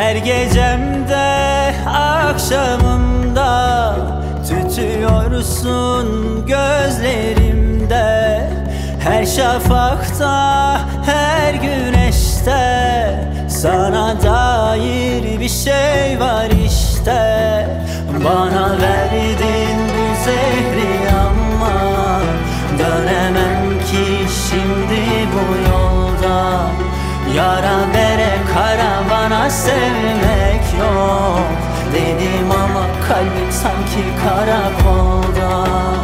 Her gecemde, akşamımda tütüyorsun gözlerimde. Her şafakta, her güneşte sana dair bir şey var işte. Bana verdin bu zehri ama dönemem ki şimdi bu yolda. Yara bere karavana sevmek yok dedim ama kalbim sanki karakolda.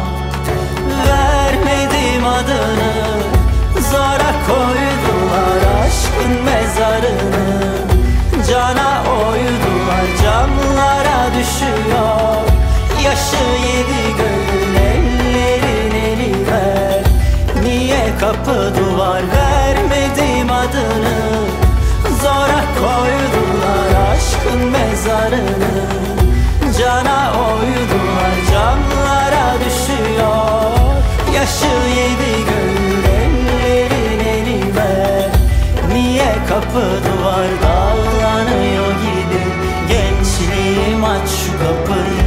Vermedim adını, zora koydular aşkın mezarını. Cana oydular, camlara düşüyor yaşı yedi göğün, ellerin eli ver. Niye kapı duvar, vermedim adını, zora koydular aşkın mezarını. Cana oydular, camlara düşüyor yaşı yedi göğün, ellerin eli ver. Niye kapı duvar dallanıyor gibi, gençliğim aç şu kapıyı.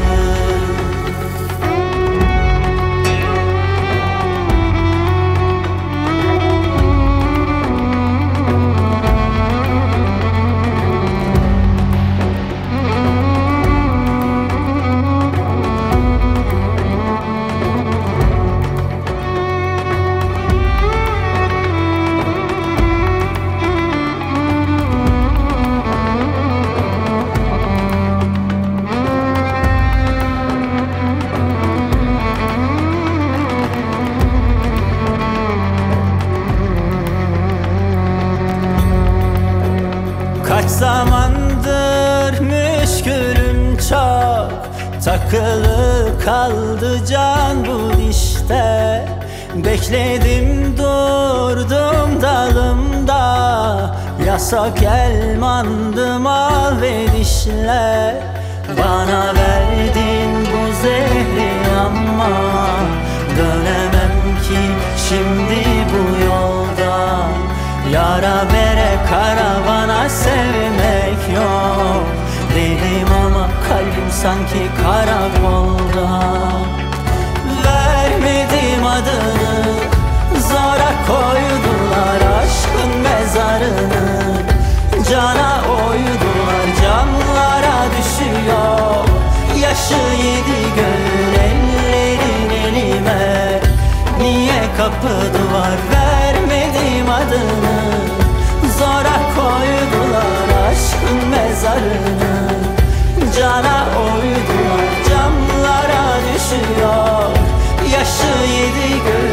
Kaç zamandır müşkülüm çok, takılı kaldı can bu işte. Bekledim durdum dalımda, yasak elmandım al ve dişle. Bana verdin bu zehri ama dönemem ki şimdi bu yolda. Yara bere karavana sevmek yok dedim ama kalbim sanki karakolda. Vermedim adını, zora koydular aşkın mezarını. Cana oydular, camlara düşüyor yaşı yedi göğün, ellerin eli ver. Niye kapı duvar, vermedim adını, zora koydular aşkın mezarını. Cana oydular, camlara düşüyor yaşı yedi göğün,